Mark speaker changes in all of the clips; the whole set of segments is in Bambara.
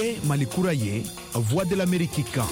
Speaker 1: ye Mali kura ye Voix de l'Amérique kan.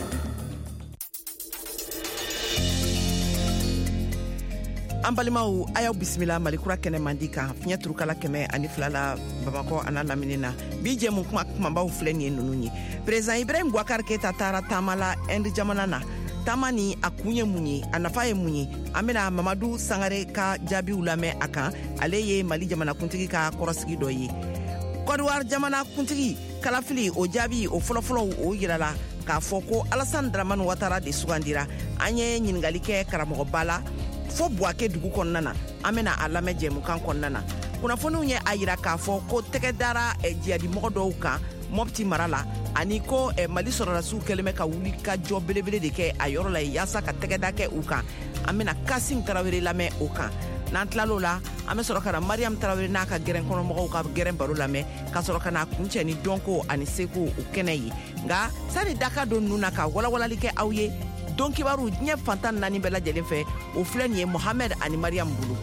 Speaker 2: An balimaw ayaw bisimila Mali kura kɛnɛ mandi kan fiɲɛ turukala 102 la Bamakɔ ana lamini na bi jɛmu kuma kumabaw filɛ nin ye nunu ye. Président Ibrahim Boubacar Keita taara taama la Inde jamana na. Taama ni a kun ye mun ye a nafa ye mun ye an bena Mamadu Sangare ka jaabiw lamɛn a kan ale ye Mali jamanakuntigi ka kɔrɔsigi dɔ ye. Côte d'Ivoire jamanakuntigi kalafili o jaabi o fɔlɔfɔlɔ o yirala k'a fɔ ko Alassane Dramane Ouattara de sugandira. An ye ɲiningali kɛ karamɔgɔba la fo Buake dugu kɔnɔna na an bena a lamɛn jɛmukan kɔnɔna na. Kunnafoniw ye a yira k'a fɔ ko tɛgɛ dara jihadi mɔgɔ dɔw kan Mopti mara la ani ko Mali sɔrɔdasiw kɛlen bɛ ka wuli ka jɔ belebele de kɛ a yɔrɔ la yaasa ka tɛgɛda kɛ u kan. An bena Kasim Tarawele lamɛn o kan. N'an tilal'o la an bɛ sɔrɔ ka na Mariam Tarawele n'a ka gɛrɛn kɔnɔmɔgɔw ka gɛrɛn baro lamɛn ka sɔrɔ ka na kuncɛ ni dɔnko ani seko o kɛnɛ ye. Nga sani daka don ninnu na ka walawalali kɛ aw ye don kibaru diɲɛ fantan 4 bɛɛ lajɛlen fɛ o filɛ nin ye Mohamed ani Mariam bolo.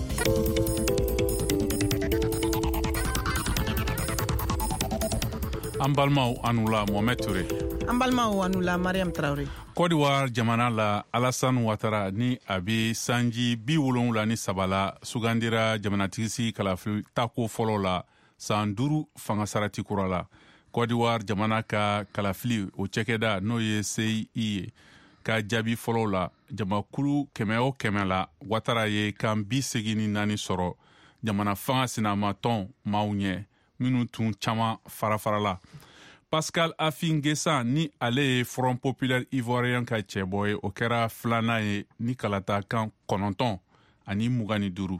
Speaker 3: An balimaw anula Mohamed Touré.
Speaker 2: An balimaw anula Mariam Traoré.
Speaker 3: Côte d'Ivoire jamana la Alassane Ouattara ni a bɛ sanji 73 la sugandira jamanatigisi kalafili tako fɔlɔ la san 5 fanga sarati kura la. Côte d'Ivoire jamana ka kalafili o cɛkɛda n'o ye CI ye ka jaabi fɔlɔ la jamakulu 100 la Ouattara ye kan 84 sɔrɔ jamana fanga sinamatɔn maaw ɲɛ minnu tun caman farafara la. Pascal Afingessa ni ale ye Front Populaire Ivoirien ka cɛbɔ ye o kɛra filanan ye ni kalata kan 9 ani 25.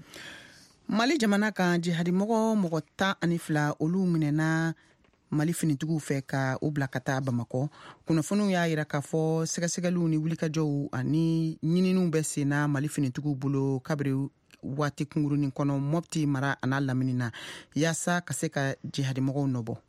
Speaker 2: Mali jamana kan jihadi mɔgɔ 12 olu minɛna Mali finitigiw fɛ ka o bila ka taa Bamakɔ. Kunnafoniw y'a yira k'a fɔ sɛgɛsɛgɛliw ni wulikajɔw ani ɲininiw bɛ senna Mali finitigiw bolo kabiri waati kungurunin kɔnɔ Mopti mara ana lamini na yaasa ka se ka jihadi mɔgɔw nɔbɔ.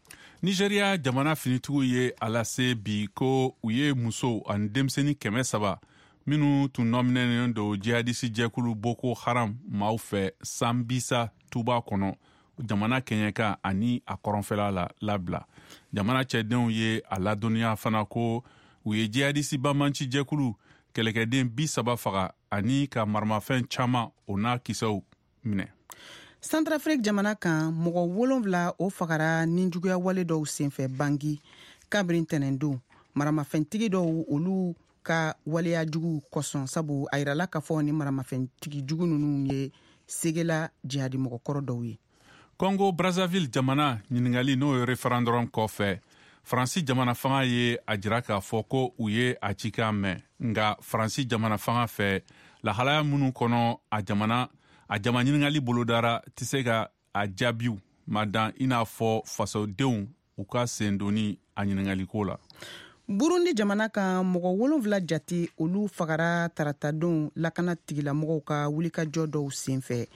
Speaker 3: Nigeria jamana finitigiw ye a lase bi ko u ye muso ani denmisɛnnin 300 minnu tun nɔminɛlen don jihadisi jɛkulu Boko Haram maaw fɛ Sambisa tuba kɔnɔ jamana kɛɲɛka ani a kɔrɔnfɛla la labila. Jamana cɛdenw ye a ladɔnniya fana ko u ye jihadisi bamanci jɛkulu kɛlɛkɛden 30 faga ani ka maramafɛn caman o n'a kisɛw minɛ.
Speaker 2: Centrafrique jamana kan mɔgɔ 7 o fagara ni juguya wale dɔw senfɛ Bangi kabiri ntɛnɛn don maramafɛntigi dɔw olu ka waleya jugu kɔsɔn sabu a yirala ka fɔ ni maramafɛntigi jugu ninnu ye segela jihadi mɔgɔkɔrɔ dɔw ye.
Speaker 3: Congo Brazzaville jamana ɲiningali n'o ye référendum kɔfɛ Faransi jamana fanga ye a jira k'a fɔ ko u ye a cikan mɛn nga Faransi jamana fanga fɛ lahalaya minnu kɔnɔ a jama ɲiningali bolodara tɛ se ka a jaabiw ma dan i n'a fɔ fasodenw u ka sen doni a ɲiningaliko la.
Speaker 2: Burundi jamana kan mɔgɔ 7 jate olu fagara taratadenw lakana tigilamɔgɔw ka wulikajɔ dɔw senfɛ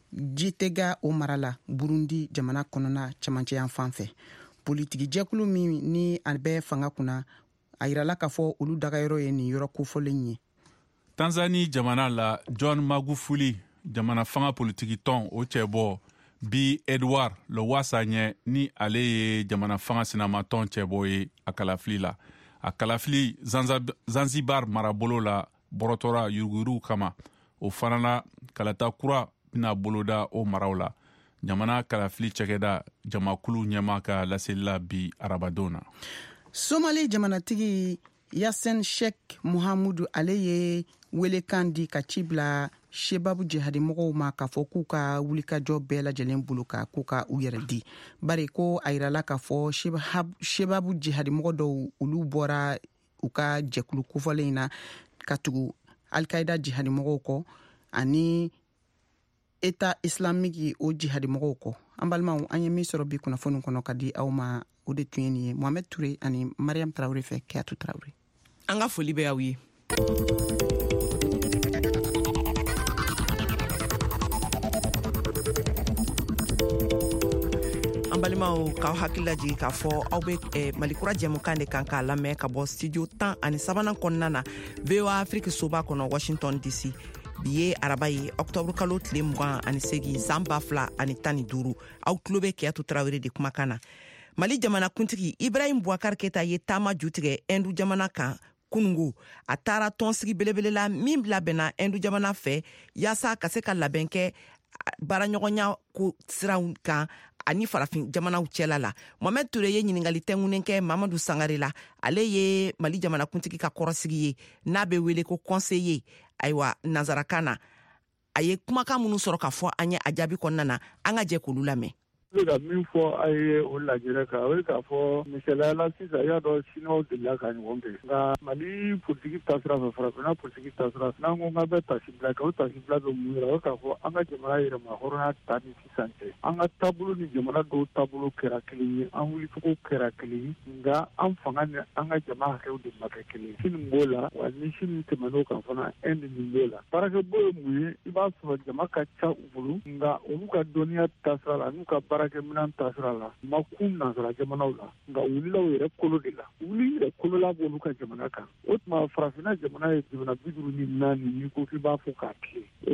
Speaker 2: jitega o mara la Burundi jamana kɔnɔna camancɛ yan fan fɛ. Politiki jɛkulu min ni a bɛ fanga kunna a yirala k'a fɔ olu dagayɔrɔ ye nin yɔrɔ kofɔlen ye.
Speaker 3: Tanzanie jamana la John Magufuli jamana fanga politiki tɔn o cɛbɔ bi Edouard Lowassa ɲɛ ni ale ye jamana fanga sinamatɔn cɛbɔ ye a kalafili la. A kalafili Zanzibar marabolo la bɔrɔtɔra yuruguyuruw kama o fana la kalata kura bɛna boloda o maraw la. Jamana kalafili cɛkɛda jamakulu ɲɛma ka laselila bi arabadon na.
Speaker 2: Somali jamanatigi Yasen Sheikh Mohamudu ale ye welekan di ka ci bila Shebabu jihadi mɔgɔw ma k'a fɔ k'u ka wulikajɔ bɛɛ lajɛlen bolo ka k'u ka u yɛrɛ di. Bari ko a yirala k'a fɔ Shebabu jihadi mɔgɔ dɔw olu bɔra u ka jɛkulu kofɔlen na ka tugu Al-Qaida jihadi mɔgɔw kɔ ani État islamique o jihadi mɔgɔw kɔ. An balimaw an ye min sɔrɔ bi kunnafoni kɔnɔ ka di aw ma o de tun ye nin ye Mohamed Touré ani Mariam Traoré fɛ Keyatu Traoré. An ka foli bɛ aw ye. An balimaw k'aw hakili lajigi k'a fɔ aw bɛ Malikura jɛmukan de kan k'a lamɛn ka bɔ studio 13 kɔnɔna na VOA Afrique soba kɔnɔ Washington DC. Bi ye araba ye octobre kalo tile 28 san 2015 aw tulo bɛ Keyatu Traoré de kumakan na. Mali jamana kuntigi Ibrahim Boubacar Keita ye taama jutigɛ Hindu jamana kan kunungu a taara tɔnsigi belebele la min labɛnna Hindu jamana fɛ yaasa ka se ka labɛn kɛ baaraɲɔgɔnya ko siraw kan ani farafin jamanaw cɛla la. Mohamed Toure ye ɲiningali tɛngunen kɛ Mamadou Sangare la. Ale ye Mali jamana kuntigi ka kɔrɔsigi ye n'a bɛ wele ko conseiller ayiwa nanzarakan na. A ye kumakan minnu sɔrɔ ka fɔ an ye a jaabi kɔnɔna na an ka jɛ k'olu lamɛn.
Speaker 4: ka min fɔ a ye o lajɛrɛ kan o ye k'a fɔ misaliya la sisan y'a dɔn siniwaw delila ka ɲɔgɔn kɛ nka Mali politiki taasira fɛ farafinna politiki taasira fɛ n'an ko k'an bɛ tasibila kɛ o tasibila bɛ mun yira o ye k'a fɔ an ka jamana yɛrɛma hɔrɔnya ta ni sisan cɛ an ka taabolo ni jamana dɔw taabolo kɛra kelen ye an wulicogo kɛra kelen ye nka an fanga ni an ka jama hakɛw de ma kɛ kelen ye sini b'o la wa ni sini tɛmɛn'o kan fana Inde nin b'o la baarakɛbɔ ye mun ye i b'a sɔrɔ jama ka ca u bolo nka olu ka dɔnniya taasira la n'u ka baarakɛminɛn taasira la ma kun nansara jamanaw la nka wulilaw yɛrɛ kolo de la wuli yɛrɛ kolola b'olu ka jamana kan o tuma farafinna jamana ye jamana 54 n'i ko k'i b'a fɔ k'a tile o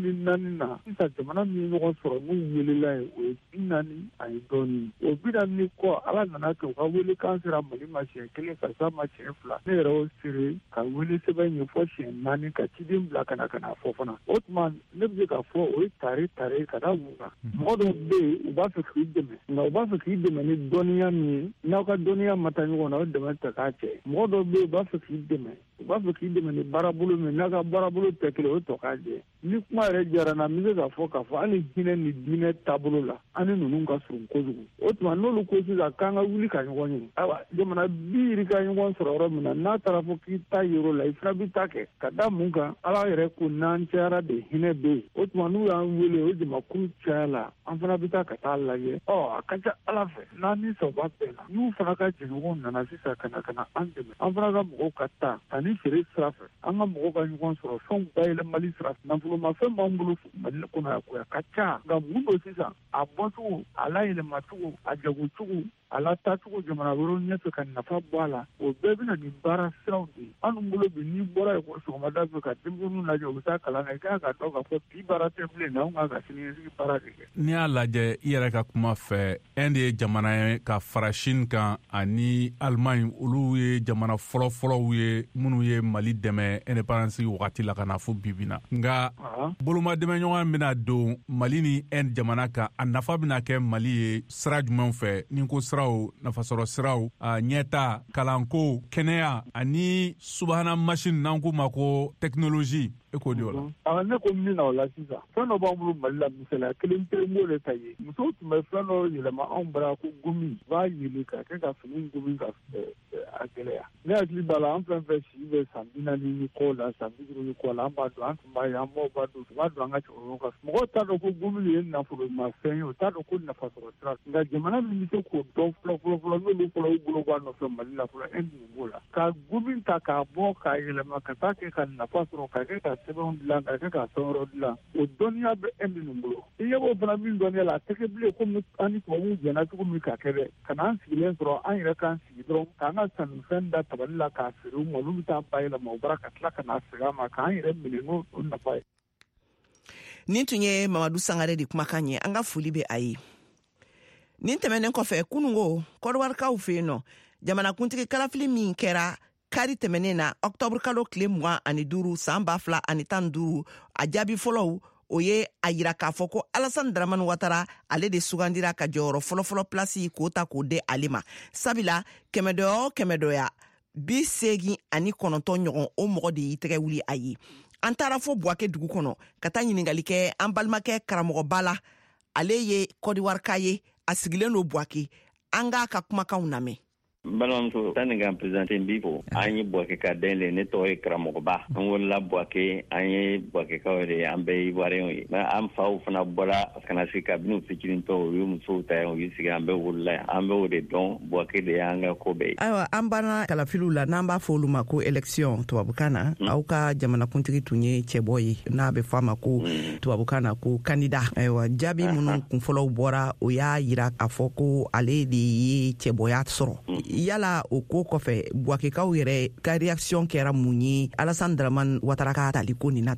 Speaker 4: 54 na sisan jamana min ye ɲɔgɔn sɔrɔ n'u welela ye o ye 40 ani dɔɔni o 40 kɔ ala nana kɛ u ka wele kan sera Mali ma siɲɛ 1 ka s'a ma siɲɛ 2 ne yɛrɛ o sere ka wele sɛbɛn ye fɔ siɲɛ 4 ka ciden bila ka na fɔ fana o tuma ne bɛ se k'a fɔ o ye tare ka da mun kan mɔgɔ dɔw bɛ yen u b'a fɛ k'i dɛmɛ nka u b'a fɛ k'i dɛmɛ ni dɔnniya min ye n'aw ka dɔnniya ma taa ɲɔgɔn na o dɛmɛ tɛ k'a cɛ mɔgɔ dɔw bɛ yen u b'a fɛ k'i dɛmɛ u b'a fɛ k'i dɛmɛ ni baarabolo min n'a ka baarabolo tɛ kelen o tɔ k'a jɛ ni kuma yɛrɛ diyara na n bɛ se k'a fɔ hali hinɛ ni diinɛ taabolo la an ni ninnu ka surun kojugu o tuma n'olu ko sisan k'an ka wuli ka ɲɔgɔn ye ayiwa jamana bi yiri ka ɲɔgɔn sɔrɔ yɔrɔ min na n'a taara fɔ k'i ta yɔrɔ la i fana bɛ ta kɛ ka da mun kan ala yɛrɛ ko n'an cayara de hinɛ bɛ yen o tuma n'u y'an wele o jamakuru caya la an fana bɛ taa ka taa lajɛ a ka ca ala fɛ n'an ni sɔrɔba bɛɛ la n'u fana ka jɛɲɔgɔnw nana sisan ka na an dɛmɛ an fana ka mɔgɔw ka taa ani feere sira fɛ an ka mɔgɔw ka ɲɔgɔn sɔrɔ fɛnw bayɛlɛmali sira fɛ nafolomafɛn b'an bolo Mali kɔnɔ yan ko ka ca nka mun don sisan a bɔcogo a layɛlɛmacogo a jagocogo a la taacogo jamana wɛrɛw ɲɛfɛ ka nafa bɔ a la o bɛɛ bɛna ni baara siraw de ye an bolo bi n'i bɔra yen ko sɔgɔmada fɛ ka denmisɛnninw lajɛ u bɛ taa kalan na i kan ka dɔn k'a fɔ bi baara tɛ bilen na anw kan ka siniɲɛsigi baara de kɛ.
Speaker 3: N'i y'a lajɛ i yɛrɛ ka kuma fɛ Inde ye jamana ye ka fara Chine kan ani Allemagne olu ye jamana fɔlɔfɔlɔw ye minnu ye Mali dɛmɛ indépendance wagati la ka na fɔ bi na nka bolomadɛmɛɲɔgɔn bɛna don Mali ni Inde jamana kan a nafa bɛna kɛ Mali ye sira jumɛnw fɛ ni ko siraw nafasɔrɔ siraw ɲɛta kalanko kɛnɛya ani subahana machine n'an ko ma ko technologie e k'o di o la.
Speaker 4: Ne ko min na o la sisan fɛn dɔ b'an bolo Mali la misaliya kelen b'o de ta ye musow tun bɛ fɛn dɔ yɛlɛma anw bara ko gomi b'a yeli ka kɛ ka fini gomi ka a gɛlɛya ne hakili b'a la an fɛn fɛn si bɛ san 40 ni kɔ la san 50 ni kɔ la an b'a dɔn an tun b'a ye an baw b'a dɔn u b'a dɔn an ka cɛkɔrɔbaw ka mɔgɔw t'a dɔn ko gomi ye nafolomafɛn ye o t'a dɔn ko nafasɔrɔ sira nka jamana min bɛ se k'o dɔn fɔlɔ n'olu fɔlɔ u bolo b'a nɔfɛ Mali la fɔlɔ Inde b'o la ka gomi ta k'a bɔ k'a yɛlɛma ka taa kɛ ka nafa sɔrɔ ka kɛ ka sɛbɛnw dilan ka kɛ ka fɛn wɛrɛw dilan o dɔnniya bɛ Inde nin bolo i ɲɛ b'o fana min dɔnniya la a tɛ kɛ bilen komi an ni tubabuw jɛnna cogo min ka kɛ dɛ ka na an sigilen sɔrɔ an yɛrɛ k'an sigi dɔrɔn k'an ka sannifɛn da tabali la k'a feere u ma olu bɛ taa bayɛlɛma o bara ka tila ka na segin a ma k'an yɛrɛ minɛ n'o nafa ye.
Speaker 2: Nin tun ye Mamadou Sangare de kumakan ye an ka foli bɛ a ye. Nin tɛmɛnen kɔfɛ kunungo Kɔdiwarikaw fɛ yen nɔ jamanakuntigi kalafili min kɛra kari tɛmɛnen na octobre kalo tile 25 san 2015 a jaabi fɔlɔw o ye a yira k'a fɔ ko Alassane Dramane Ouattara ale de sugandira ka jɔyɔrɔ fɔlɔfɔlɔ place k'o ta k'o de ale ma sabila kɛmɛdɔya 89 ɲɔgɔn o mɔgɔ de y'i tɛgɛ wuli a ye. An taara fɔ Buwake dugu kɔnɔ ka taa ɲininkali kɛ an balimakɛ karamɔgɔba la ale ye Kɔdiwarika ye a sigilen don Buwake an k'a ka kumakanw lamɛn.
Speaker 5: balimamuso tan ni ka présenté n b'i fo an ye Buwake ka den le ne tɔgɔ ye karamɔgɔba an wolola Buwake an ye Buwakekaw de an bɛɛ ye Ivoirien ye an faw fana bɔra kana se kabini fitinin tɔ u ye musow ta yan u y'u sigi an bɛɛ wolola yan an bɛ o de dɔn Buwake de y'an ka ko bɛɛ ye. Ayiwa
Speaker 2: an banna kalafiliw la n'an b'a fɔ olu ma ko élection tubabukan na aw ka jamanakuntigi tun ye cɛbɔ ye n'a bɛ fɔ a ma ko tubabukan na ko candidat ayiwa jaabi minnu kunfɔlɔw bɔra o y'a yira a fɔ ko ale de ye cɛbɔya sɔrɔ. Yala o ko kɔfɛ Buwakekaw yɛrɛ ka réaction kɛra mun ye Alassane Dramane Ouattara ka tali ko nin na tan?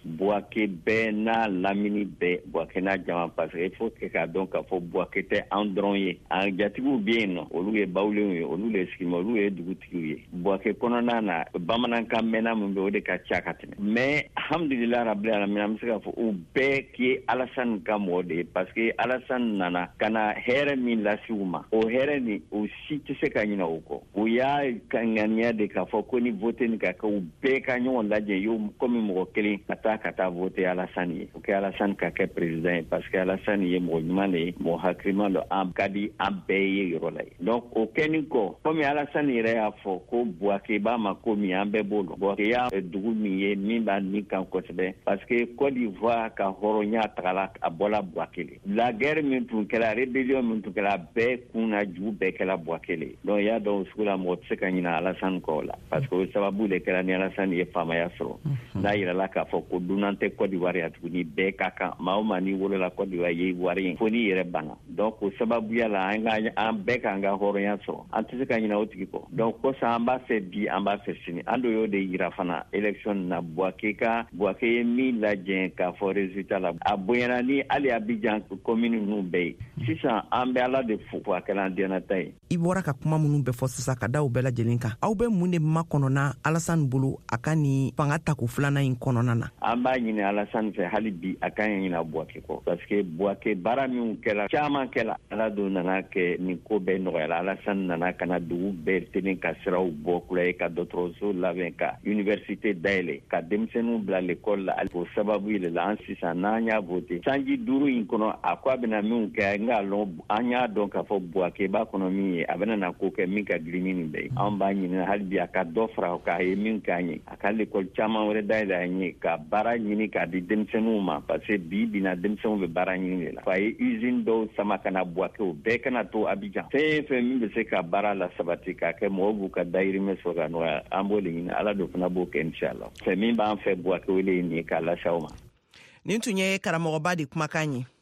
Speaker 5: Boaké bɛɛ n'a lamini bɛɛ Boaké n'a jama parce que il faut que k'a dɔn k'a fɔ Boaké tɛ an dɔrɔn ye an jatigiw bɛ yen nɔ olu ye bawulenw ye olu ye sigima olu ye dugutigiw ye Boaké kɔnɔna na bamanankan mɛnna min bɛ o de ka ca ka tɛmɛ mais alhamdulillah rabbil alamin an bɛ se k'a fɔ u bɛɛ k'i Alassane ka mɔgɔ de ye parce que Alassane nana ka na hɛrɛ min lase u ma o hɛrɛ nin o si tɛ se ka ɲinɛ o kɔ u y'a ŋaniya de k'a fɔ ko ni vote nin ka kɛ u bɛɛ ka ɲɔgɔn lajɛ yo komi mɔgɔ kelen ka taa vote Alassane ye o kɛ Alassane ka kɛ président ye parce que Alassane ye mɔgɔ ɲuman de ye mɔgɔ hakiliman dɔ an ka di an bɛɛ ye yɔrɔ la ye donc o kɛnin kɔ komi Alassane yɛrɛ y'a fɔ ko Boaké b'a ma ko min an bɛɛ b'o dɔn Boaké y'a dugu min ye min b'a nin kan kosɛbɛ parce que Côte d'Ivoire ka hɔrɔnya tagala a bɔla Boaké le la guerre min tun kɛra rébellion min tun kɛra bɛɛ kunna jugu bɛɛ kɛla Boaké le donc y'a dɔn o sugu la mɔgɔ tɛ se ka ɲinɛ Alassane kɔ la parce que o sababu de kɛra ni Alassane ye faamaya sɔrɔ n'a yirala k'a fɔ ko dunan tɛ Côte d'Ivoire ya tuguni bɛɛ ka kan maa o maa n'i wolola Côte d'Ivoire ye Ivoire ye fo n'i yɛrɛ banna donc o sababuya la an bɛɛ k'an ka hɔrɔnya sɔrɔ an tɛ se ka ɲinɛ o tigi kɔ donc kosɔn an b'a fɛ bi an b'a fɛ sini an dɔ y'o de yira fana élection na Boaké ye min lajɛ k'a fɔ résultat la a bonyana ni hali Abidjan commune ninnu bɛɛ ye sisan an bɛ Ala de fo a kɛla an dennata ye
Speaker 2: I bɔra ka kuma minnu bɛɛ fɔ sisan ka da u bɛɛ lajɛlen kan aw bɛ mun de makɔnɔna Alassane bolo a ka ni fanga tako filanan in kɔnɔna na
Speaker 5: an b'a ɲini Alassane fɛ hali bi a kan ɲinɛ Boaké kɔ parce que Boaké baara min kɛla caman kɛla Ala don nana kɛ nin ko bɛɛ nɔgɔyala Alassane nana ka na dugu bɛɛ tenen ka siraw bɔ kula ye ka dɔgɔtɔrɔso labɛn ka université dayɛlɛ ka denmisɛnninw bila l'école la o sababu de la an sisan n'an y'a voté sanji 5 in kɔnɔ a ko a bɛna min kɛ n k'a lɔn an y'a dɔn k'a fɔ Boaké b'a kɔnɔ min ye a bɛna na ko kɛ min ka girin nin bɛɛ ye an b'a ɲini hali bi a ka dɔ fara k'a ye min k'an ye a ka l'école caman wɛrɛ dayɛlɛ an ye ka baara ɲini k'a di denmisɛnninw ma parce que bi bina denmisɛnninw bɛ baara ɲini de la fa ye usine dɔw sama ka na Boaké o bɛɛ kana to Abidjan fɛn fɛn min bɛ se ka baara la sabati k'a kɛ mɔgɔw b'u ka dayirimɛ sɔrɔ ka nɔgɔya an b'o de ɲini Ala do fana b'o kɛ inchallah fɛn min b'an fɛ Boaké o de ye nin ye k'a lase aw ma
Speaker 2: nin tun ye karamɔgɔba de kumakan ye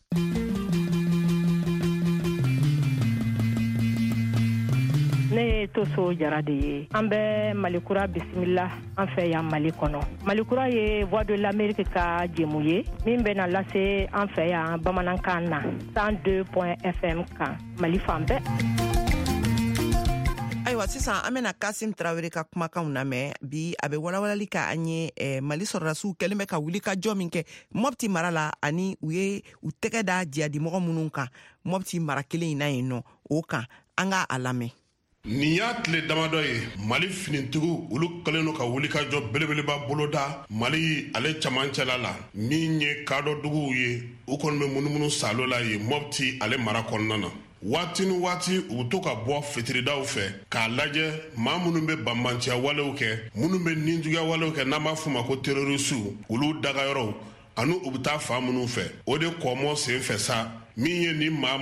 Speaker 6: ne ye Toso Jara de ye an bɛ Malikura bisimila an fɛ yan Mali kɔnɔ Malikura ye Voix de l'Amérique ka jɛmu ye min bɛna lase an fɛ yan bamanankan na 102.fm kan Mali fan bɛɛ
Speaker 2: ayiwa sisan an bɛna Kasim Tarawele ka kumakanw lamɛn bi a bɛ walawalali ka an ye Mali sɔrɔdasiw kɛlen bɛ ka wuli ka jɔ min kɛ Mopti mara la ani u ye u tɛgɛ da jihadimɔgɔ minnu kan Mopti mara kelen in na yen nɔ o kan an ka a lamɛn
Speaker 7: nin y'a tile damadɔ ye Mali finitigiw olu kɛlen don ka wuli ka jɔ belebeleba boloda Mali ale camancɛla la min ye kadɔ duguw ye u kɔni bɛ munumunu salo la ye Mopti ale mara kɔnɔna na waati ni waati u to ka bɔ fitiridaw fɛ k'a lajɛ maa minnu bɛ banbanciya walew kɛ minnu bɛ ninjuguya walew kɛ n'an b'a fɔ ma ko terrorisiw olu dagayɔrɔw ani u bɛ taa fan minnu fɛ o de kɔmɔ sen fɛ sa min ye ni maa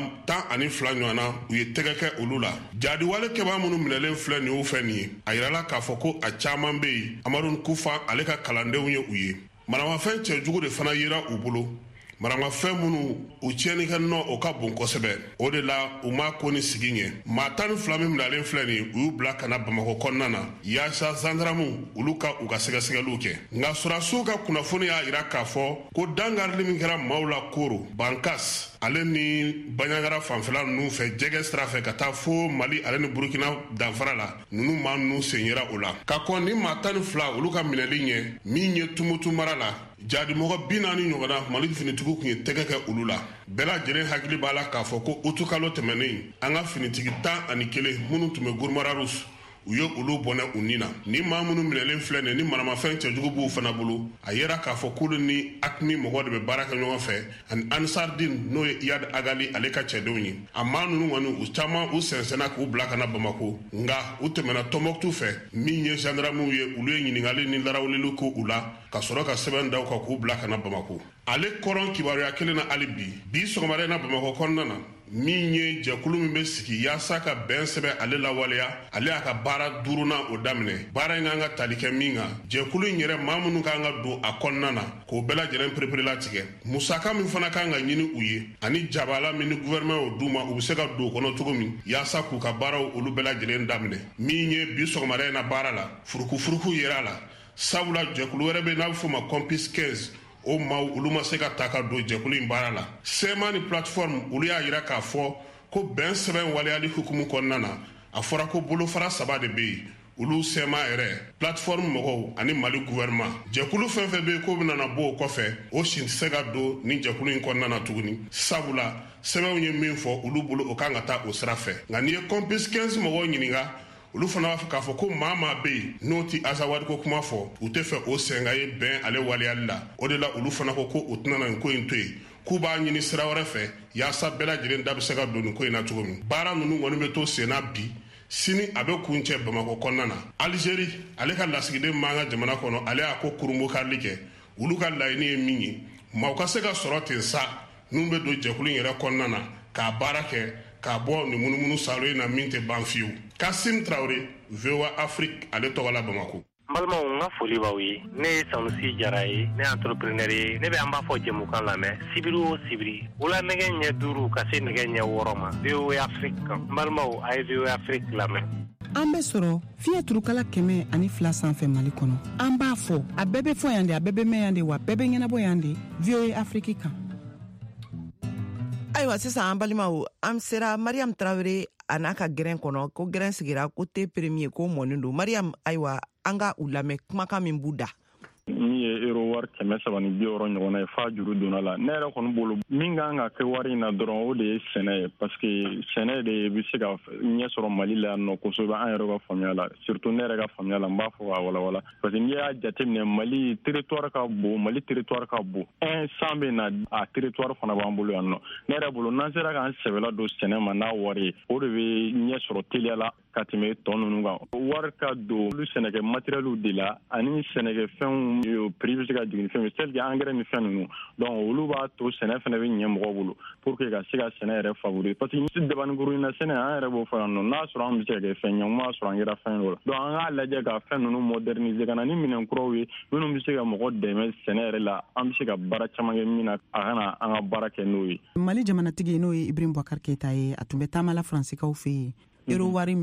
Speaker 7: 12 ɲɔgɔnna u ye tɛgɛ kɛ olu la jadiwale kɛbaa minnu minɛlen filɛ nin y'u fɛ nin ye a yirala k'a fɔ ko a caman bɛ yen Amadu Kufa ale ka kalandenw ye u ye maramafɛn cɛjugu de fana yera u bolo maramafɛn minnu u tiɲɛnikɛ nɔ o ka bon kosɛbɛ o de la u ma ko ni sigi ɲɛ maa 12 min minɛlen filɛ nin u y'u bila ka na Bamakɔ kɔnɔna na yaasa zandarmu olu ka u ka sɛgɛsɛgɛliw kɛ nka sɔrɔdasiw ka kunnafoni y'a yira k'a fɔ ko dangarili min kɛra maaw la Koro Bankas ale ni Baɲangara fanfɛla ninnu fɛ jɛgɛ sira fɛ ka taa fo Mali ale ni Burukina danfara la ninnu maa ninnu sen yera o la ka kɔn ni maa 12 olu ka minɛli ɲɛ min ye Tumutu mara la jadimɔgɔ 40 ɲɔgɔnna Mali finitigiw kun ye tɛgɛ kɛ olu la bɛɛ lajɛlen hakili b'a la k'a fɔ ko utukalo tɛmɛnen an ka finitigi 11 minnu tun bɛ Gourmara-Rousse u ye olu bɔnɛ u ni na ni maa minnu minɛlen filɛ nin ni maramafɛn cɛjugu b'u fana bolo a yera k'a fɔ k'olu ni AQMI mɔgɔ de bɛ baara kɛ ɲɔgɔn fɛ ani Ansardine n'o ye Iyad Agali ale ka cɛdenw ye a maa ninnu kɔni u caman u sɛnsɛnna k'u bila ka na Bamako nka u tɛmɛna Tɔnbɔkutu fɛ min ye gendarmew ye olu ye ɲininkali ni larawuliliw k'u u la ka sɔrɔ ka sɛbɛn d'aw kan k'u bila ka na Bamako ale kɔrɔn kibaruya kelen na hali bi sɔgɔmada in na Bamakɔ kɔnɔna na min ye jɛkulu min bɛ sigi yaasa ka bɛn sɛbɛn ale lawaleya ale y'a ka baara 5nan o daminɛ baara in kan ka tali kɛ min kan jɛkulu in yɛrɛ maa minnu kan ka don a kɔnɔna na k'o bɛɛ lajɛlen perepere latigɛ musaka min fana kan ka ɲini u ye ani jabala min ni gouvernement y'o d'u ma u bɛ se ka don o kɔnɔ cogo min yaasa k'u ka baaraw olu bɛɛ lajɛlen daminɛ min ye bi sɔgɔmada in na baara la furukufuruku yera la sabula jɛkulu wɛrɛ bɛ n'a bɛ fɔ ma compis 15 o maaw olu ma se ka ta ka don jɛkulu in baara la. sema ni plateforme olu y'a yira k'a fɔ ko bɛn sɛbɛn waleyali hukumu kɔnɔna na a fɔra ko bolofara 3 de bɛ yen. olu sema yɛrɛ plateforme mɔgɔw ani Mali gouvernement. jɛkulu fɛn fɛn bɛ ko bɛna bɔ o kɔfɛ o si tɛ se ka don ni jɛkulu in kɔnɔna na tuguni sabula sɛbɛnw ye min fɔ olu bolo o kan ka taa o sira fɛ. nka n'i ye compis 15 mɔgɔw ɲininka olu fana b'a fɔ k'a fɔ ko maa bɛ yen n'o ti Azawadi ko kuma fɔ u tɛ fɛ o sɛnga ye bɛn ale waleyali la. o de la olu fana ko u tɛna nin ko in to yen k'u b'a ɲini sira wɛrɛ fɛ yaasa bɛɛ lajɛlen da bɛ se ka don nin ko in na cogo min. baara ninnu kɔni bɛ to sen na bi sini a bɛ kun cɛ Bamako kɔnɔna na. Algérie ale ka lasigiden man ka jamana kɔnɔ ale y'a ko kurumbokarili kɛ olu ka laɲini ye min ye maaw ka se ka sɔrɔ ten sa n'u bɛ don jɛkulu in yɛrɛ kɔnɔna na k'a baara kɛ k'a bɔ nin munumunu salo in na min tɛ ban fiyewu. Kasim Traoré, VOA Afrique, ale tɔgɔ la Bamako.
Speaker 8: Balimaw n ka foli b'aw ye. Ne ye Sanusi Jara ye, ne ye entrepreneur ye. Ne bɛ an b'a fɔ jɛmukan lamɛn sibiri o sibiri wula nɛgɛ ɲɛ 5 ka se nɛgɛ ɲɛ 6 ma VOA Afrique kan. Balimaw a ye VOA Afrique lamɛn.
Speaker 2: An bɛ sɔrɔ fiɲɛ turukala 102 sanfɛ Mali kɔnɔ. An b'a fɔ a bɛɛ bɛ fɔ yan de, a bɛɛ bɛ mɛn yan de, wa bɛɛ bɛ ɲɛnabɔ yan de. VOA Afrique kan. Ayiwa sisan an balimaw an sera Mariam Traoré a n'a ka gɛrɛn kɔnɔ ko gɛrɛn sigira ko te premier ko mɔnen don. Mariam ayiwa an ka u lamɛn kumakan min b'u da.
Speaker 9: Min ye euro wari 360 ɲɔgɔn ye fa juru donna la. Ne yɛrɛ kɔni bolo min kan ka kɛ wari in na dɔrɔn o de ye sɛnɛ ye parce que sɛnɛ de bɛ se ka ɲɛ sɔrɔ Mali la yan nɔ kosɛbɛ an yɛrɛ ka faamuya la surtout ne yɛrɛ ka faamuya la n b'a fɔ k'a walawala parce que n'i y'a jateminɛ Mali territoire ka bon san bɛ na a territoire fana b'an bolo yan nɔ. Ne yɛrɛ bolo n'an sera k'an sɛbɛla don sɛnɛ ma n'a wari ye o de bɛ ɲɛ sɔrɔ teliya la ka tɛmɛ tɔ ninnu kan. Wari ka don olu sɛnɛkɛ matériel de la ani sɛnɛkɛfɛnw prix bɛ se ka jigin fɛn min c'est que engrais ni fɛn ninnu donc olu b'a to sɛnɛ fana bɛ ɲɛ mɔgɔw bolo pour que ka se ka sɛnɛ yɛrɛ favoriser parce que ni dabanikuru in na sɛnɛ an yɛrɛ b'o fɔ yan nɔ n'a sɔrɔ an bɛ se ka kɛ fɛn ɲɛnama sɔrɔ an kɛra fɛn dɔ la donc an k'a lajɛ ka fɛn ninnu moderniser ka na ni minɛn kuraw ye minnu bɛ se ka mɔgɔ dɛmɛ sɛnɛ yɛrɛ la an bɛ se ka baara caman kɛ min na a kana an ka baara kɛ n'o ye. Mali jamanatigi n'o ye Ibrahim Boubacar Keita ye a tun bɛ taamala Faransikaw fɛ yen. Euro wari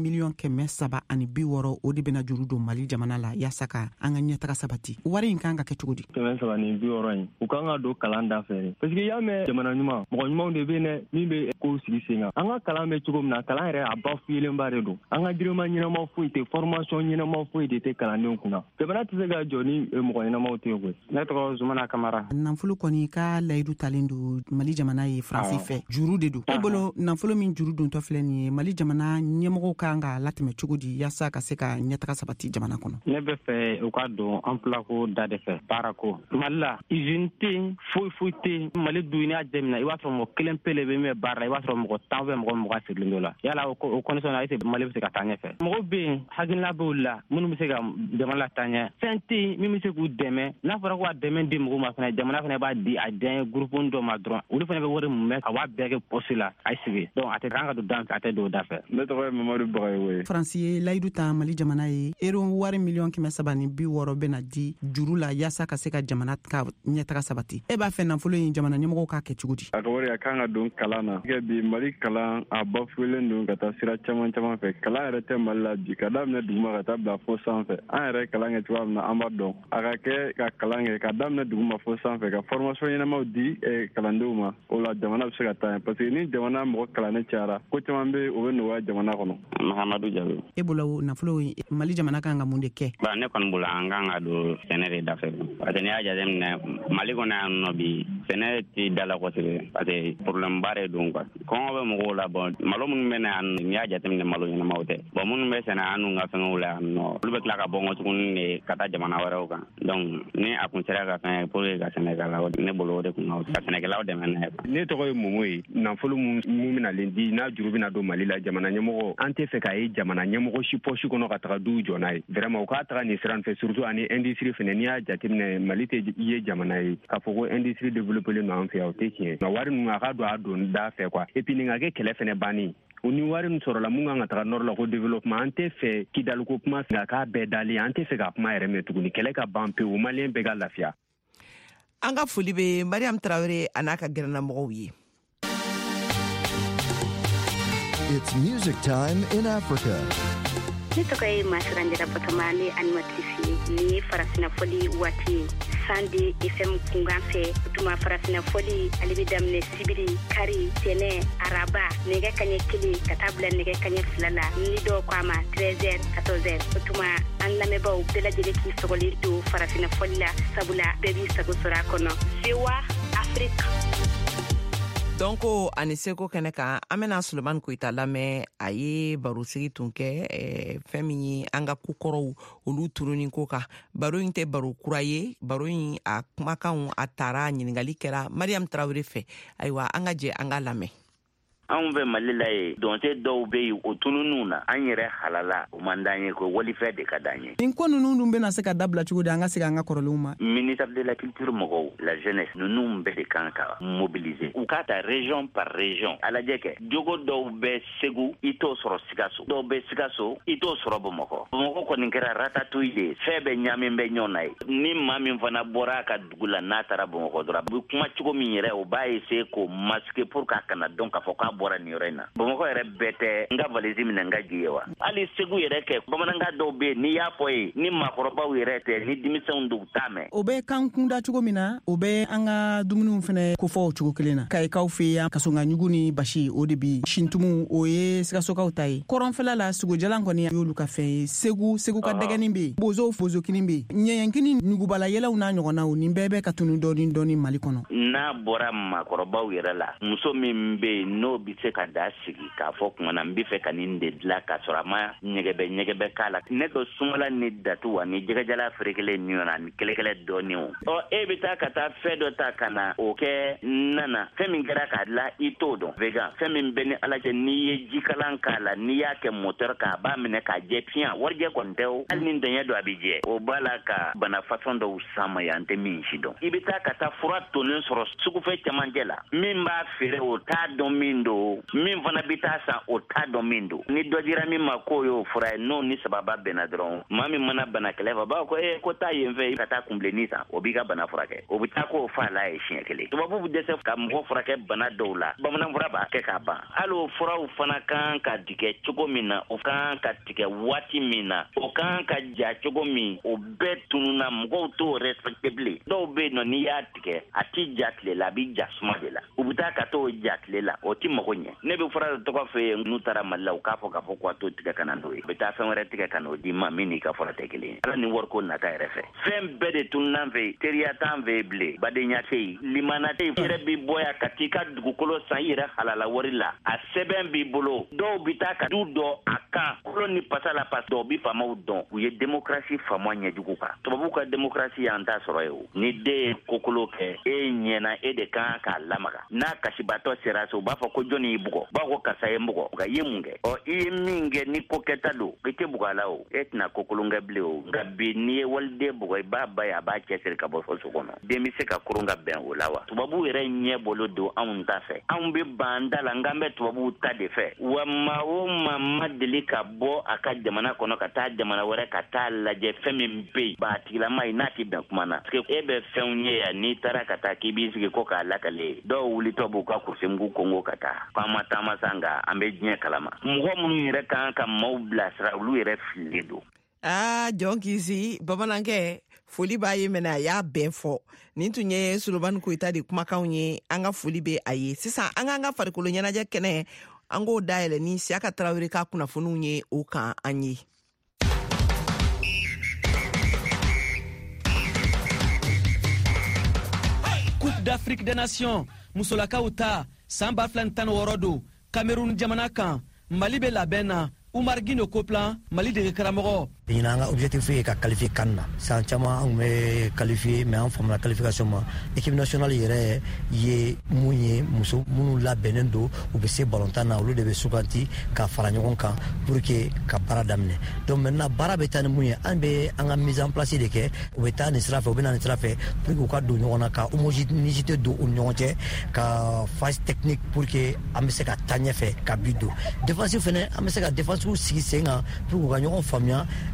Speaker 9: 360,000 o de bɛna juru don Mali jamana la yaasa ka an ka ɲɛtaga sabati. Wari in kan ka kɛ cogo di? 360,000 in u kan ka don kalan da fɛ parce que y'a mɛn jamana ɲuman mɔgɔ ɲumanw de bɛ ne min bɛ ko sigi sen kan. An ka kalan bɛ cogo min na kalan yɛrɛ a ba fiyelenba de don. An ka dirima ɲɛnama foyi tɛ formation ɲɛnama foyi de tɛ kalandenw kunna. Jamana tɛ se ka jɔ ni mɔgɔ ɲɛnamaw tɛ koyi. Ne tɔgɔ Zumana Kamara. Nafolo kɔni ka layidu talen don Mali jamana ye Faransi fɛ. Juru de don. E bolo nafolo min juru dontɔ filɛ nin ye Mali jamana ɲɛmɔgɔw kan ka latɛmɛ cogo di yaasa ka se ka ɲɛtaga sabati jamana kɔnɔ. Ne bɛ fɛ u ka don emploi ko da de fɛ baara ko Mali la usine tɛ foyi tɛ Mali dun n'i y'a jateminɛ i b'a sɔrɔ mɔgɔ kelen pe de bɛ min baara la i b'a sɔrɔ mɔgɔ 10 ou mɔgɔ 20 sigilen dɔ la yala o condition na Mali bɛ se ka taa ɲɛfɛ. Mɔgɔw bɛ yen hakilina b'u la minnu bɛ se ka jamana la taa ɲɛ fɛn tɛ yen min bɛ se k'u dɛmɛ n'a fɔra ko a dɛmɛ di mɔgɔw ma fana jamana fana b'a di a den groupe dɔ ma dɔrɔn olu fana bɛ wari mun bɛ a b'a bɛɛ kɛ poste la a ye sigi donc a tɛ kan ka don dan fɛ a tɛ don da fɛ. Ne tɔgɔ ye Mamadu Bagayogo. Faransi ye layidu ta Mali jamana ye euro wari 360,000 bɛna di juru la yaasa ka se ka jamana ka ɲɛtaga sabati. E b'a fɛ nafolo in jamana ɲɛmɔgɔw k'a kɛ cogo di? A ka wari a kan ka don kalan na. Bi Mali kalan a bafouelen don ka taa sira caman fɛ. Kalan yɛrɛ tɛ Mali la bi ka daminɛ duguma ka taa bila fo sanfɛ. An yɛrɛ kalan kɛ cogoya min na an b'a dɔn. A ka kɛ ka kalan kɛ ka daminɛ duguma fo sanfɛ ka formation ɲɛnamaw di kalandenw ma. O la jamana bɛ se ka taa ɲɛ parce que ni jamana mɔgɔ kalannen cayara ko caman bɛ o bɛ nɔgɔya jamana kɔnɔ. Mahamadu Jalo. E bolo nafolo Mali jamana kan ka mun de kɛ? Ba ne kɔni bolo an kan ka don sɛnɛ de da fɛ. Parce que n'i y'a jateminɛ Mali kɔnɔ yan nɔ bi sɛnɛ tɛ da la kosɛbɛ parce que problème ba de don quoi. Kɔngɔ bɛ mɔgɔw la bon malo minnu bɛ na yan n'i y'a jateminɛ malo ɲɛnamaw tɛ. Bon minnu bɛ sɛnɛ an n'u ka fɛngɛw la yan nɔ olu bɛ tila ka bɔ tuguni de ka taa jamana wɛrɛw kan. Donc ni a kun sera ka fɛn pour que ka sɛnɛ k'a la ne bolo o de kun ka sɛnɛkɛlaw dɛmɛ n'a ye. Ne tɔgɔ ye Momo ye nafolo mun bɛnalen di n'a juru bɛna don Mali la jamana ɲɛmɔgɔ an tɛ fɛ k'a ye jamana ɲɛmɔgɔ si poche kɔnɔ ka taga du jɔ n'a ye vraiment u k'a taga nin sira fɛ surtout ani industrie fɛnɛ n'i y'a jateminɛ Mali tɛ ye jamana ye k'a fɔ ko industrie développée no an fɛ yan o tɛ tiɲɛ nka wari ninnu a ka don a don da fɛ quoi et puis nin ka kɛ kɛlɛ fɛnɛ bannen o ni wari min sɔrɔla mun kan ka taga nord la ko développement an tɛ fɛ Kidali ko kuma fɛ a k'a bɛɛ dalen an tɛ fɛ ka kuma yɛrɛ mɛn tuguni kɛlɛ ka ban pewu maliyɛn bɛɛ ka lafiya.
Speaker 2: An ka foli bɛ Mariam Traoré a n'a ka gɛrɛnamɔgɔw ye.
Speaker 10: It's music time in Africa. ni to kay masirandira Botomani animatrice ni farasina foli wati Sandi FM kunganfe tuma farasina foli alibidamne sibiri kari tene araba nege kanye kili katabla nege kanye flala ni do kwama 13h 14h tuma anlame baw dela jele ki sogoli do farasina foli la sabula bebi sagosora kono sewa Afrique.
Speaker 2: Donc ani seko kene kan amena Suleman Koita lamɛ a ye baro sigi tun kɛ fɛn min ye an ka kokɔrɔw olu tununin ko kan. Baro in tɛ baro kura ye, baro in a kumakanw a taara ɲiningali kɛra Mariam Traoré fɛ. Ayiwa an ka jɛ an ka lamɛn.
Speaker 11: An bɛ Mali la ye donte dɔw bɛ yen o tununu na an yɛrɛ halala o man d'an ye ko walifɛ de ka d'an ye.
Speaker 12: Nin ko ninnu dun bɛna se ka dabila cogo di an ka se an ka kɔrɔlenw ma?
Speaker 11: Ministre de la culture mɔgɔw, la jeunesse, ninnu bɛɛ de kan ka mobiliser. U ka ta région par région. A lajɛ kɛ jogo dɔw bɛ Segu i t'o sɔrɔ Sikaso, dɔw bɛ Sikaso i t'o sɔrɔ Bamakɔ. Bamakɔ kɔni kɛra ratatouille de, fɛn bɛɛ ɲamin bɛ ɲɔgɔn na ye. Ni maa min fana bɔra a ka dugu la n'a taara Bamakɔ dɔrɔn a bɛ kuma cogo min yɛrɛ o b'a essayer k'o masquer pour k'a kana dɔn k'a fɔ k'a bɔra nin yɔrɔ in na. Bamakɔ yɛrɛ bɛɛ tɛ n ka valise minɛ n ka ji ye wa. Hali Segu yɛrɛ kɛ bamanankan dɔw bɛ yen n'i y'a fɔ ye ni maakɔrɔbaw yɛrɛ tɛ ni denmisɛnw dɔw t'a mɛn.
Speaker 12: O bɛ kan kunda cogo min na o bɛ an ka dumuniw fana kofɔ o cogo kelen na. Kayikaw fɛ yan kasɔnkaɲugu ni basi o de bi Shintumu o ye Sikasokaw ta ye. Kɔrɔnfɛla la sogojalan kɔni y'olu ka fɛn ye. Segu ka dɛgɛnin bɛ yen, bozokinin bɛ yen, ɲɛɲɛkini ɲugubala yɛlɛw n'a ɲɔgɔnnaw nin bɛɛ bɛ ka tunu dɔɔni Mali kɔnɔ.
Speaker 11: N'a bɔra maakɔrɔbaw yɛrɛ la muso min bɛ yen n'o bɛ se ka da sigi k'a fɔ kumana n bɛ fɛ ka nin de dilan k'a sɔrɔ a ma ɲɛgɛbɛ k'a la ne ko sumala ni datu ani jɛgɛjala ferekelen ni ɲɔgɔn ni kɛlɛkɛlɛ dɔɔni o e bɛ taa ka taa fɛn dɔ ta ka na o kɛ nana fɛn min kɛra k'a dilan i t'o dɔn vegan fɛn min bɛ ni ala cɛ n'i ye jikalan k'a la n'i y'a kɛ moteur k'a b'a minɛ k'a jɛ fiɲɛ warijɛ kɔni tɛ o hali ni dɛɲɛ don a bɛ jɛ o b'a la ka bana fasɔn dɔw s'an ma yan n tɛ min si dɔn i bɛ taa ka taa fura tonnen sɔrɔ sugufɛ cɛmancɛ la min b'a feere o t'a dɔn min don min fana bɛ taa san o t'a dɔn min don ni dɔ dira min ma k'o y'o fura ye n'o ni sababa bɛnna dɔrɔn maa min mana bana kɛlɛ fɔ b'a ko ko taa yen fɛ i ka taa kunbilenni san o b'i ka bana furakɛ o bɛ taa k'o fa la ye siɲɛ kelen tubabu bɛ dɛsɛ ka mɔgɔ furakɛ bana dɔw la bamanan fura b'a kɛ k'a ban hali o furaw fana kan ka tigɛ cogo min na o kan ka tigɛ waati min na o kan ka ja cogo min o bɛɛ tununa mɔgɔw t'o respecté bilen dɔw bɛ yen nɔ n'i y'a tigɛ a ti ja tile la a bɛ ja suma de la u bɛ taa ka t'o ja tile la o ti mago ɲɛ ne bɛ fura dɔ tɔgɔ fɛ yen n'u taara Mali la u k'a fɔ k'a t'o tigɛ ka na n'o ye u bɛ taa fɛn wɛrɛ tigɛ ka n'o di ma min n'i ka fura tɛ kelen ye ala ni wariko nata yɛrɛ fɛ fɛn bɛɛ de tununan fɛ yen teriya t'an fɛ yen bilen badenya tɛ yen limana tɛ yen i yɛrɛ b'i bɔ yan ka t'i ka dugukolo san i yɛrɛ halala wari la a sɛbɛn b'i bolo dɔw bɛ taa ka du dɔ a kan kolo ni pasa la pasa dɔw bɛ faamaw dɔn u ye démocratie faama ɲɛjugu kan tubabu ka démocratie y'an t'a sɔrɔ ye o ni den ye kokolo kɛ e ɲɛna e de kan k'a lamaga n'a kasibatɔ sera so u b'a fɔ ko jɔnni y'i bugɔ b'a ko karisa ye n bugɔ nka i ye mun kɛ i ye min kɛ ni ko kɛta don i tɛ bugɔ a la o e tɛna kokolon kɛ bilen o nka bi n'i ye waliden bugɔ i b'a ba ye a b'a cɛsiri ka bɔ fɔ so kɔnɔ den bɛ se ka koron ka bɛn o la wa tubabu yɛrɛ ɲɛ bolo don anw ta fɛ anw bɛ ban da la n k'an bɛ tubabuw ta de fɛ wa maa o maa ma deli ka bɔ a ka jamana kɔnɔ ka taa jamana wɛrɛ ka taa lajɛ fɛn min bɛ yen ba tigilama ye n'a ti bɛn kuma na parce que e bɛ fɛnw ye yan n'i taara ka taa k'i b'i sigi ko k'a lakale dɔw wulitɔ b'u ka kurusimugu kongo ka taa k'an ma taama san kan an bɛ diɲɛ kalama mɔgɔ minnu yɛrɛ kan ka maaw bilasira olu yɛrɛ fililen don.
Speaker 2: Jɔn Kisi bamanankɛ foli b'a ye mɛnɛ a y'a bɛɛ fɔ nin tun ye Sulemani Koita de kumakanw ye an ka foli bɛ a ye sisan an k'an ka farikolo ɲɛnajɛ kɛnɛ an k'o dayɛlɛ ni Siyaka Tarawele ka kunnafoniw ye o kan an ye.
Speaker 13: Coupe d'Afrique des Nations musolakaw ta san 2016 don Cameroun jamana kan Mali bɛ labɛn na Umar Gino Koplan Mali dege karamɔgɔ
Speaker 14: ina nga objectif e ka qualifier kanna san chama on me qualifier mais en forme la qualification ma équipe nationale yere ye munye muso munu la benendo ou be se balontana ou de be sukanti ka fara ɲɔgɔn kan pour que ka bara damne donc maintenant bara be tan munye an be an ga mise en place de ke ou be tan sira fe ou be na sira fe pour que ka do ɲɔgɔn na ka homogénéité do u ɲɔgɔn cɛ ka phase technique pour que an be se ka taɲɛ fɛ ka bido défensif fene an be se ka défensif sigi senga pour que ka ɲɔgɔn faamuya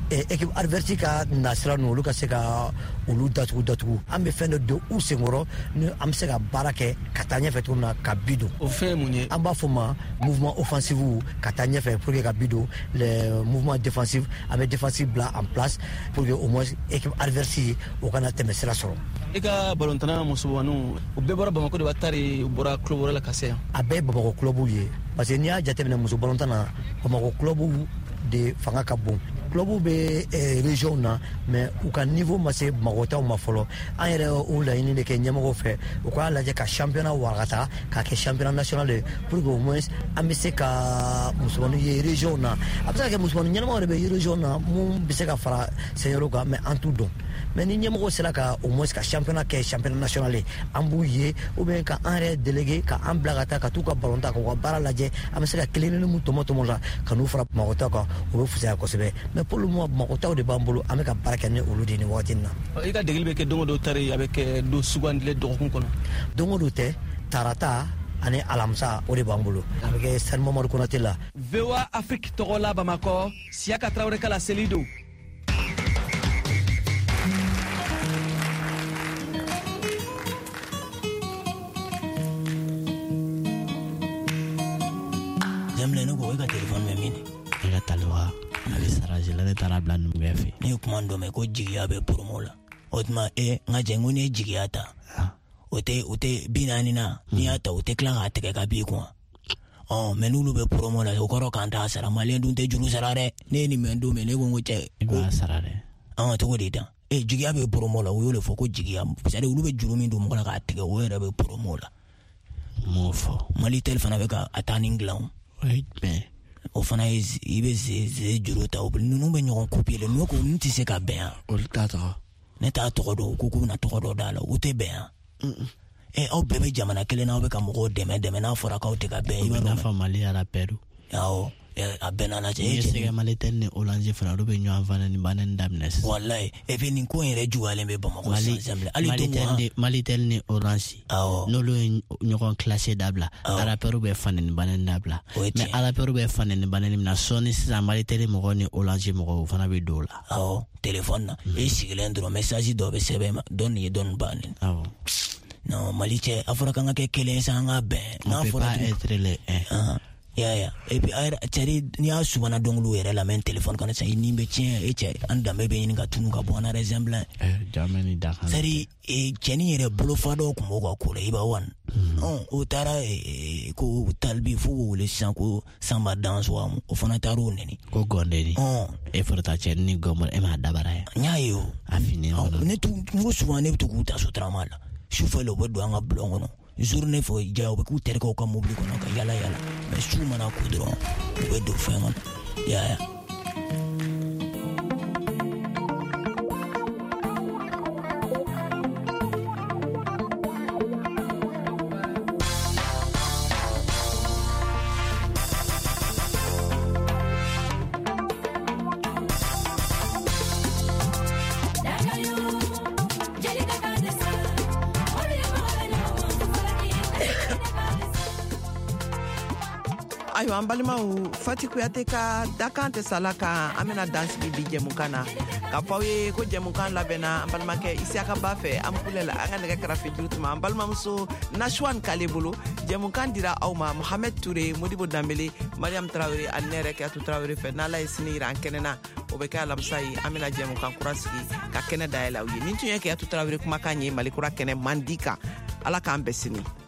Speaker 14: équipe adverse ka nasira no olu ka se ka olu datugu an bɛ fɛn dɔ don u senkɔrɔ ni an bɛ se ka baara kɛ ka taa ɲɛfɛ cogo min na ka bi don
Speaker 13: o fɛn mun ye
Speaker 14: an b'a fɔ ma mouvement offensif ka taa ɲɛfɛ pour que ka bi don le mouvement défensif an bɛ défensif bila en place pour que au moins équipe adverse o kana tɛmɛ sira sɔrɔ.
Speaker 13: I ka balontana musobanu u bɛɛ bɔra Bamako de Watari u bɔra club wɛrɛ la ka se yan.
Speaker 14: A bɛɛ Bamako club ye parce que n'i y'a jateminɛ muso balontana Bamako club de fanga ka bon. Club bɛ région na mais u ka niveau ma se Bamakɔtaw ma fɔlɔ an yɛrɛ o laɲini de kɛ ɲɛmɔgɔw fɛ u k'a lajɛ ka championnat warakata k'a kɛ championnat national de pour que au moins an bɛ se ka musobanu ye région na a bɛ se ka kɛ musobanu ɲɛnamaw de bɛ ye région na mun bɛ se ka fara senior kan mais an t'u dɔn mais ni ɲɛmɔgɔw sera ka au moins ka championnat kɛ championnat national ye an b'u ye ou bien ka an yɛrɛ délégué ka an bila ka taa ka t'u ka ballon ta k'u ka baara lajɛ an bɛ se ka kelen mun tɔmɔ la ka n'u fara Bamakɔtaw kan o bɛ fisaya kosɛbɛ mais pour le moment Bamakɔtaw de b'an bolo an bɛ ka baara kɛ ni olu de ni waati in na.
Speaker 13: I ka degeli bɛ kɛ don o don tari a bɛ kɛ don sugandile dɔgɔkun kɔnɔ.
Speaker 14: Don o don tɛ tarata ani alamisa o de b'an bolo a bɛ kɛ Sani Mamadu Konate la.
Speaker 13: VOA Afrique tɔgɔ la Bamakɔ Siaka Traoré ka la seli don.
Speaker 15: Jamle no ko e ka téléphone mɛ mine e ka taliwa a bɛ sarasi la ne taara bila numukɛ fɛ ne ye kuma dɔ mɛn ko jigiya bɛ promo la o tuma n ka jɛ n ko ne ye jigiya ta o tɛ 40 na n'i y'a ta o tɛ tila k'a tigɛ ka b'i kun mɛ n'olu bɛ promo la o kɔrɔ k'an t'a sara maliyɛn dun tɛ juru sara dɛ ne ye nin mɛn don min ne ko n ko cɛ i b'a sara dɛ cogo di dan jigiya bɛ promo la o y'o de fɔ ko jigiya c'est à dire olu bɛ juru min don mɔgɔ la k'a tigɛ o yɛrɛ bɛ promo la m'o fɔ Malitel fana bɛ ka a taa ni dilan o fana ye i bɛ ze juru ta o ninnu bɛ ɲɔgɔn copier le n'o ko n tɛ se ka bɛn yan olu t'a tɔgɔ ne t'a tɔgɔ dɔn ko k'u bɛna tɔgɔ dɔ d'a la o tɛ bɛn yan aw bɛɛ bɛ jamana kelen na aw bɛ ka mɔgɔw dɛmɛ n'a fɔra k'aw tɛ ka bɛn i bɛ n'a fɔ Mali yɛrɛ peru awɔ a bɛnna la cɛ e sɛgɛ Malitel ni Orange fana olu bɛ ɲɔgɔn fana ni bannen daminɛ sisan wallahi et puis nin ko yɛrɛ juguyalen bɛ Bamakɔ sisan Malitel ni Orange n'olu ye ɲɔgɔn classé dabila araperu bɛ fana ni bannen dabila mais araperu bɛ fana ni bannen na sɔɔni sisan Malitel mɔgɔ ni Orange mɔgɔ fana bɛ don la téléphone na e sigilen dɔrɔn message dɔ bɛ sɛbɛn dɔ nin ye dɔ nin bannen non Mali cɛ a fɔra k'an ka kɛ kelen san an ka bɛn n'a fɔra ya et puis cari ni y'a subana dɔnkiliw yɛrɛ lamɛn téléphone kana sa i nin bɛ tiɲɛ e cɛ an danbe bɛ ɲini ka tunu ka bɔ an na resemblant sari cɛnin yɛrɛ bolofa dɔw tun b'o ka ko la i b'a wan o taara ko talibi fo k'o wele sisan ko samba dansoa o fana taara o neni ko gɔndeni e fɔrata cɛnin ni gɔmɔ e m'a dabara yan n y'a ye o a fini ne tun ko souvent ne bɛ to k'u ta sotarama la sufɛ la u bɛ don an ka bulon kɔnɔ journée fɔ ja u bɛ k'u terikɛw ka mobili kɔnɔ ka yala mais su mana ko dɔrɔn u bɛ don fɛn kɔnɔ ya
Speaker 2: ayiwa an balimaw Fati Kuyate ka dakan tɛ sala kan an bɛna dan sigi bi jɛmukan na k'a fɔ aw ye ko jɛmukan labɛnna an balimakɛ Isiaka Ba fɛ an kulɛ la an ka nɛgɛ kɛrɛfɛ juru tuma an balimamuso Nashwan k'ale bolo jɛmukan dira aw ma Mohamed Touré Modibo Dambele Mariam Traoré ani ne yɛrɛ Kiyatu Traoré fɛ n'Ala ye sini yira an kɛnɛ na o bɛ kɛ alamisa ye an bɛna jɛmukan kura sigi ka kɛnɛ dayɛlɛ aw ye nin tun ye Kiyatu Traoré kumakan ye Malikura kɛnɛ mandi kan Ala k'an bɛn sini